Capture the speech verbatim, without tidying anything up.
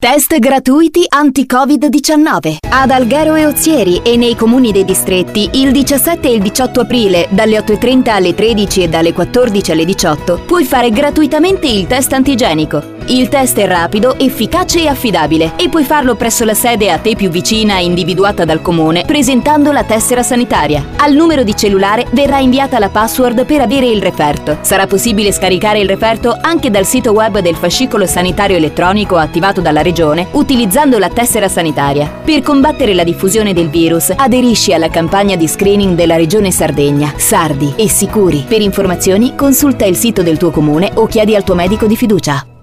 Test gratuiti anti-covid diciannove. Ad Alghero e Ozieri e nei comuni dei distretti il diciassette e il diciotto aprile dalle otto e trenta alle tredici e dalle quattordici alle diciotto puoi fare gratuitamente il test antigenico. Il test è rapido, efficace e affidabile e puoi farlo presso la sede a te più vicina individuata dal comune presentando la tessera sanitaria. Al numero di cellulare verrà inviata la password per avere il referto. Sarà possibile scaricare il referto anche dal sito web del fascicolo sanitario elettronico attivato dalla Regione utilizzando la tessera sanitaria. Per combattere la diffusione del virus, aderisci alla campagna di screening della Regione Sardegna. Sardi e sicuri. Per informazioni consulta il sito del tuo comune o chiedi al tuo medico di fiducia.